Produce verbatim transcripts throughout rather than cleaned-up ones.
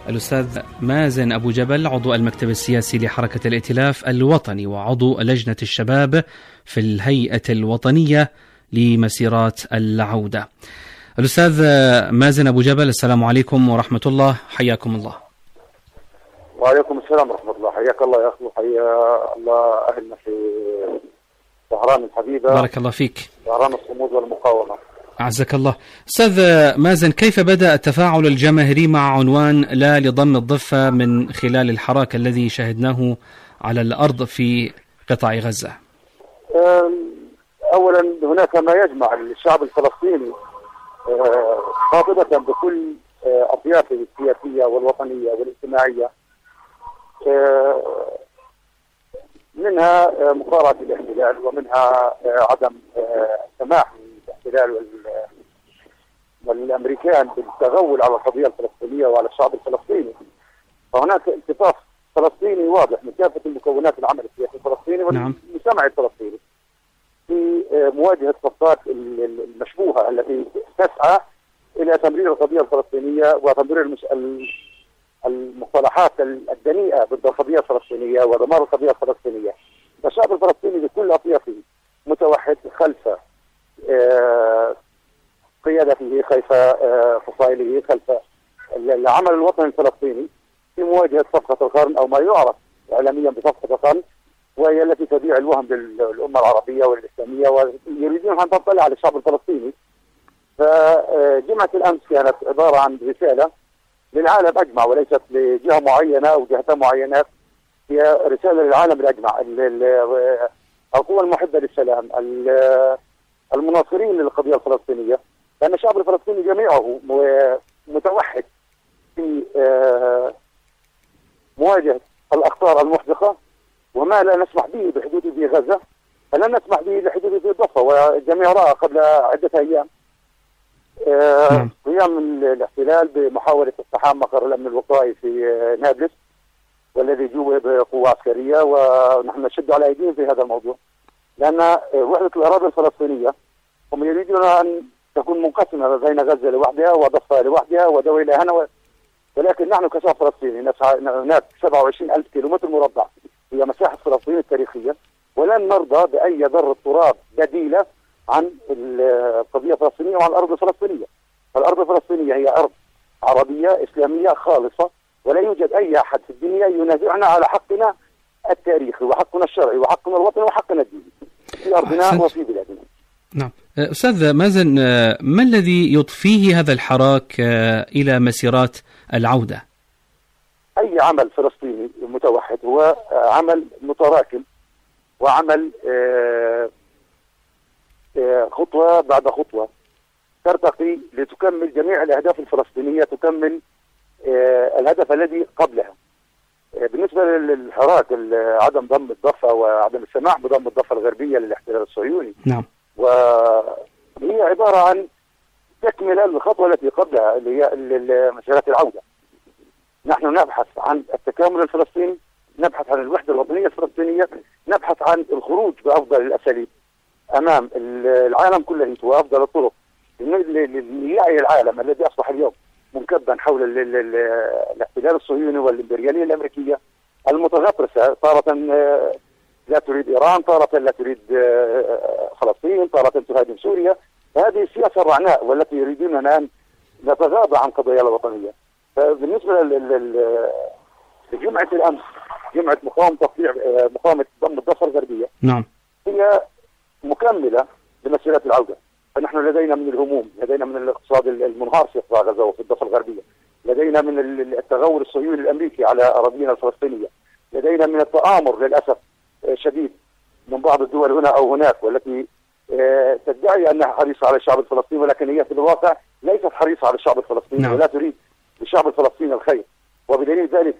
الأستاذ مازن أبو جبل، عضو المكتب السياسي لحركة الائتلاف الوطني وعضو لجنة الشباب في الهيئة الوطنية لمسيرات العودة. الأستاذ مازن أبو جبل، السلام عليكم ورحمة الله، حياكم الله. وعليكم السلام ورحمة الله، حياك الله يا أخي، وحيا الله أهلنا في طهران الحبيبة. بارك الله فيك. طهران الصمود والمقاومة. أعزك الله. أستاذ مازن، كيف بدأ التفاعل الجماهيري مع عنوان لا لضم الضفة من خلال الحراك الذي شهدناه على الأرض في قطاع غزة؟ أولا هناك ما يجمع الشعب الفلسطيني خاطبة بكل أطيافه السياسية والوطنية والاجتماعية، منها مقارعة الاحتلال ومنها عدم السماح للاحتلال والامريكان بالتغول على القضيه الفلسطينيه وعلى الشعب الفلسطيني. فهناك التفاف فلسطيني واضح من كافه المكونات العمل السياسي الفلسطيني والمجتمع الفلسطيني في مواجهه الصفات المشبوهه التي تسعى الى تمرير القضيه الفلسطينيه وتمرير المصطلحات الدنيئه ضد القضيه الفلسطينيه ودمار القضيه الفلسطينيه. فالشعب الفلسطيني بكل اطيافه متوحد خلف قيادته، خلف فصائله، خلف العمل الوطني الفلسطيني في مواجهه صفقه القرن او ما يعرف اعلاميا بصفقه القرن، وهي التي تبيع الوهم للامه العربيه والاسلاميه ويريدون ان تطلع على الشعب الفلسطيني. فجمعه الامس كانت عباره عن رساله للعالم اجمع وليست لجهه معينه او جهتين معينات، هي رساله للعالم الاجمع، القوى المحبه للسلام، المناصرين للقضيه الفلسطينيه، لان الشعب الفلسطيني جميعه متوحد في مواجهه الاخطار المحدقه وما لا نسمح به بحدوده في غزه فلن نسمح به لحدوده في الضفه، والجميع راى قبل عده ايام قيام الاحتلال بمحاوله اقتحام مقر الامن الوقائي في نابلس والذي جوه بقوه عسكريه، ونحن نشد على ايديهم في هذا الموضوع، لان وحده الاراضي الفلسطينيه هم يريدون ان تكون منقسمه بين غزه لوحدها وضفه لوحدها ودوله هنا، ولكن نحن كشعب فلسطيني نسعى. هناك سبعة وعشرين ألف كيلومتر مربع هي مساحه فلسطين التاريخيه، ولن نرضى باي ذره تراب بديله عن القضيه الفلسطينيه وعن الارض الفلسطينيه. فالارض الفلسطينيه هي ارض عربيه اسلاميه خالصه، ولا يوجد اي احد في الدنيا ينازعنا على حقنا التاريخي وحقنا الشرعي وحقنا الوطني وحقنا الديني في ارضنا أحسنت. وفي بلادنا. نعم. أستاذ مازن، ما الذي يضفيه هذا الحراك إلى مسيرات العودة؟ أي عمل فلسطيني متوحد هو عمل متراكم وعمل خطوة بعد خطوة ترتقي لتكمل جميع الأهداف الفلسطينية، تكمل الهدف الذي قبلها. بالنسبة للحراك عدم ضم الضفة وعدم السماح بضم الضفة الغربية للاحتلال الصهيوني، نعم، وهي عبارة عن تكملة للخطوة التي قبلها اللي هي مسيرات العودة. نحن نبحث عن التكامل الفلسطيني، نبحث عن الوحدة الوطنية الفلسطينية، نبحث عن الخروج بأفضل الأساليب أمام العالم كله وأفضل الطرق ليعي العالم الذي أصبح اليوم منكبا حول الاحتلال الصهيوني والإمبريالية الأمريكية المتغطرسة، طارة لا تريد إيران، طارة لا تريد فلسطين، طارة تهاجم سوريا. هذه السياسة الرعناء والتي يريدوننا أن نتغاضى عن قضايا الوطنية. فبالنسبة لجمعة الأمس، جمعة مقاومة تطبيع مقاومة ضم الضفة الغربية، نعم، هي مكملة لمسيرات العودة. فنحن لدينا من الهموم، لدينا من الاقتصاد المنهار في قطاع غزة وفي الضفة الغربية، لدينا من التغول الصهيوني الأمريكي على أراضينا الفلسطينية، لدينا من التآمر للأسف شديد من بعض الدول هنا أو هناك والتي تدعي أنها حريصة على الشعب الفلسطيني، ولكن هي في الواقع ليست حريصة على الشعب الفلسطيني، نعم، ولا تريد للشعب الفلسطيني الخير. وبدليل ذلك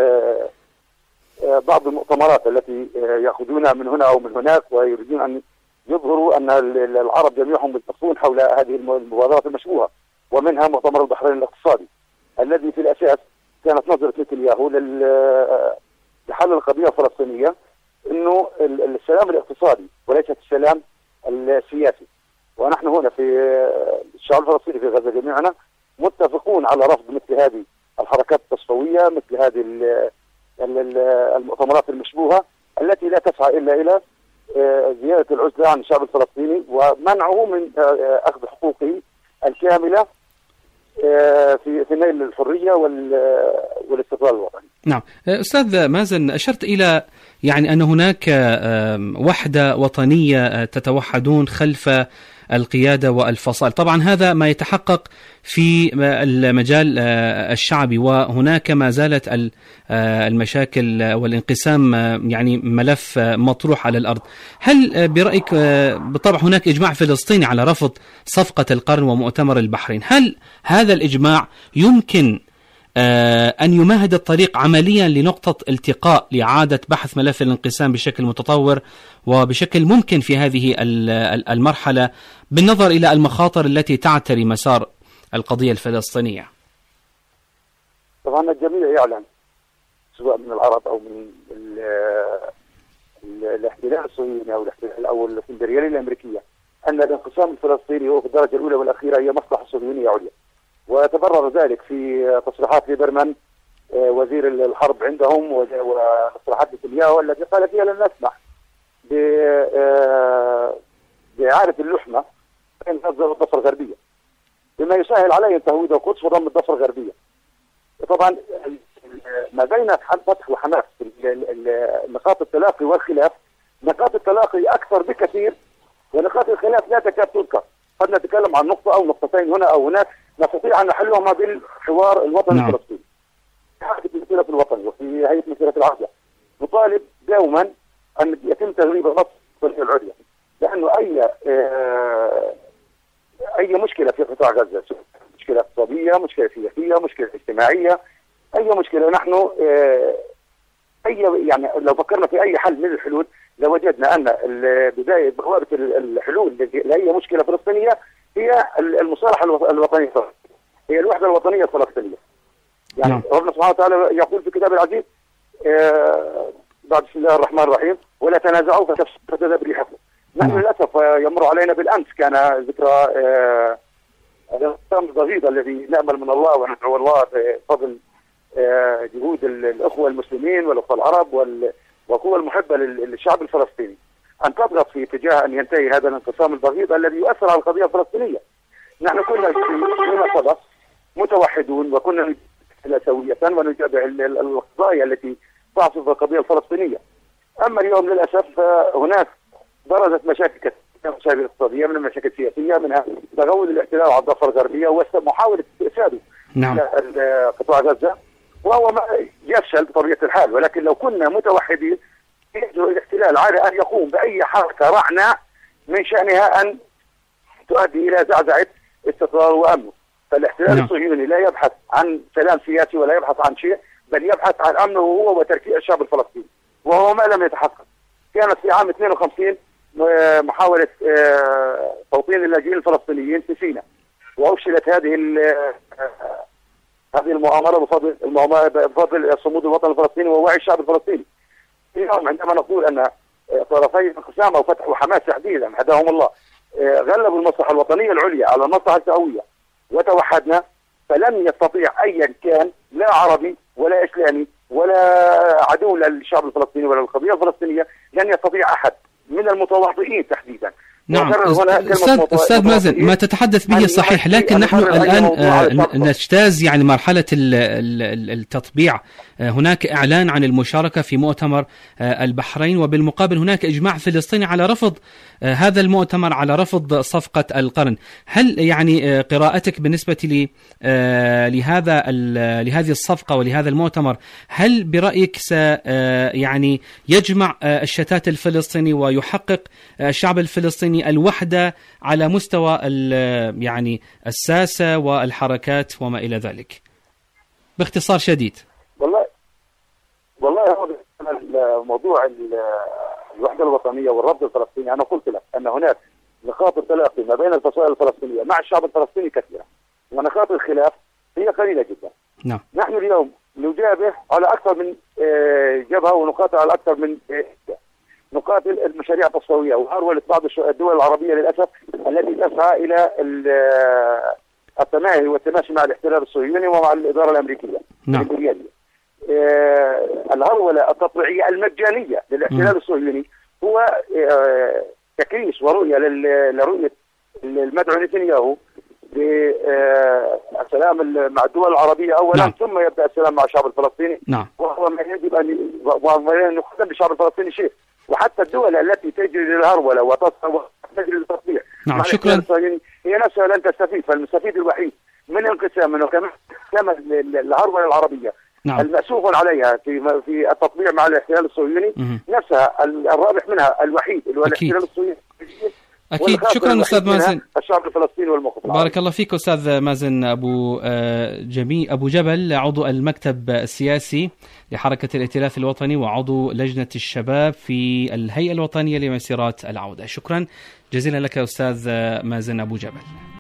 بعض المؤتمرات التي يأخذونها من هنا أو من هناك ويريدون أن يظهروا أن العرب جميعهم متفقون حول هذه المبادرات المشبوهة، ومنها مؤتمر البحرين الاقتصادي الذي في الأساس كانت نظرة نتنياهو لحل القضية الفلسطينية انه السلام الاقتصادي وليس السلام السياسي. ونحن هنا في الشعب الفلسطيني في غزة جميعنا متفقون على رفض مثل هذه الحركات التصفوية مثل هذه المؤتمرات المشبوهة التي لا تسعى إلا إلى زيادة العزلة عن الشعب الفلسطيني ومنعه من أخذ حقوقه الكاملة في في نيل الحرية والاستقلال الوطني. نعم أستاذ مازن، أشرت إلى يعني أن هناك وحدة وطنية تتوحدون خلف القيادة والفصائل، طبعا هذا ما يتحقق في المجال الشعبي، وهناك ما زالت المشاكل والانقسام يعني ملف مطروح على الأرض. هل برأيك، بالطبع هناك إجماع فلسطيني على رفض صفقة القرن ومؤتمر البحرين، هل هذا الإجماع يمكن أن يمهد الطريق عمليا لنقطة التقاء لإعادة بحث ملف الانقسام بشكل متطور وبشكل ممكن في هذه المرحلة بالنظر إلى المخاطر التي تعتري مسار القضية الفلسطينية؟ طبعا الجميع يعلم سواء من العرب أو من الاحتلال الصهيوني أو الاحتلال أو الإمبريالية الأمريكية أن الانقسام الفلسطيني هو في الدرجة الأولى والأخيرة هي مصلحة صهيونية عليا، وتبرر ذلك في تصريحات ليبرمان وزير الحرب عندهم وتصريحات نتنياهو التي قال فيها لن نسمح بإعادة اللحمة بين غزة والضفة الغربية بما يسهل عليه تهويد القدس وضم الضفة الغربية. طبعا ما بين فتح وحماس نقاط التلاقي والخلاف، نقاط التلاقي أكثر بكثير ونقاط الخلاف لا تكاد تذكر. قد نتكلم عن نقطة أو نقطتين هنا أو هناك نستطيع أن نحلهما بالحوار الوطني نعم. الفلسطيني. في حركة المسيرة الوطني وفي هيئة مسيرة العودة نطالب دوما أن يتم تغليب النصر العليا، لأنه أي آه أي مشكلة في قطاع غزة، مشكلة اقتصادية، مشكلة سياسية، مشكلة اجتماعية، أي مشكلة نحن آه أي يعني لو فكرنا في أي حل من الحلول لوجدنا أن بداية بوابة الحلول لأي مشكلة فلسطينية هي المصالحة الوطنية، هي الوحدة الوطنية الفلسطينية. يعني نعم. ربنا سبحانه وتعالى يقول في كتاب العزيز آه بعد بسم الله الرحمن الرحيم ولا تنازعوا فتذهب ريحكم. نحن نعم. للأسف يمر علينا بالأمس كان ذكرى آه الانقسام الضغيط الذي نأمل من الله وندعو الله بفضل آه جهود الأخوة المسلمين والأخوة العرب والقوى المحبة للشعب الفلسطيني أن تضغط في اتجاه أن ينتهي هذا الانقسام الضغيط الذي يؤثر على القضية الفلسطينية. نحن كنا فيما سبق متوحدون وكنا سوية ونتابع القضايا التي تعصف القضية الفلسطينية. أما اليوم للأسف هناك برزت مشاكل كثيرة، مشاكل اقتصادية، من مشاكل سياسية، منها تغول الاحتلال على الضفة الغربية ومحاولة استئساده نعم. قطاع غزة، وهو يفشل بطبيعة الحال. ولكن لو كنا متوحدين يجرؤ الاحتلال على أن يقوم بأي حركة رعنة من شأنها أن تؤدي إلى زعزعة استقرار وأمنه. فالاحتلال نعم. الصهيوني لا يبحث عن سلام سياسي ولا يبحث عن شيء، بل يبحث عن أمنه هو وتركيع الشعب الفلسطيني، وهو ما لم يتحقق. كانت في عام اثنين وخمسين محاولة توطين اللاجئين الفلسطينيين في سيناء، وأفشلت هذه هذه المؤامرة بفضل بفضل صمود الوطن الفلسطيني ووعي الشعب الفلسطيني. اليوم عندما نقول أن طرفي الانقسام أو فتح وحماس تحديدا هداهم الله غلبوا المصلحة الوطنية العليا على المصلحة السعوية وتوحدنا، فلن يستطيع أيا كان لا عربي ولا إسلامي ولا عدو للشعب الفلسطيني ولا القضية الفلسطينية، لن يستطيع أحد من المتواطئين تحديدا. نعم أستاذ, أستاذ مازن، ما تتحدث به صحيح، لكن نحن الآن نجتاز يعني مرحلة التطبيع. هناك إعلان عن المشاركة في مؤتمر البحرين، وبالمقابل هناك إجماع فلسطيني على رفض هذا المؤتمر، على رفض صفقة القرن. هل يعني قراءتك بالنسبة لي لهذا لهذه الصفقة ولهذا المؤتمر، هل برأيك س يعني يجمع الشتات الفلسطيني ويحقق الشعب الفلسطيني الوحدة على مستوى يعني الساسة والحركات وما إلى ذلك؟ باختصار شديد. والله والله هو موضوع الوحدة الوطنية والرفض الفلسطيني، أنا قلت لك أن هناك نقاط التلاقي ما بين الفصائل الفلسطينية مع الشعب الفلسطيني كثيرة، ونقاط الخلاف هي قليلة جدا. نعم. نحن اليوم نجابه على أكثر من جبهة ونقاط على أكثر من نقاط المشاريع التصفوية وهرولة بعض الدول العربية للأسف التي تسعى إلى التماهي والتماشي مع الاحتلال الصهيوني ومع الإدارة الأمريكية. نعم. آه الهرولة التطبيعية المجانية للاحتلال الصهيوني هو آه تكريس ورؤية لرؤية المدعو نتنياهو بالسلام مع الدول العربية أولا. نعم. ثم يبدأ السلام مع الشعب الفلسطيني. نعم. وهو ما يجب أن يقدم للشعب الفلسطيني شيء، وحتى الدول التي تجري للهرولة وتجري للتطبيع. نعم. شكرا. هي نفسها لن تستفيد، فالمستفيد الوحيد من انقسام منه كمان كما الهرولة العربية. نعم. المأسوف عليها في في التطبيع مع الاحتلال الصهيوني نفسها الرابح منها الوحيد اللي هو الاحتلال الصهيوني. أكيد. شكرا أستاذ مازن. الشعب الفلسطيني والمخطط. بارك الله فيك أستاذ مازن أبو جميل أبو جبل، عضو المكتب السياسي لحركة الائتلاف الوطني وعضو لجنة الشباب في الهيئة الوطنية لمسيرات العودة. شكرا جزيلا لك أستاذ مازن أبو جبل.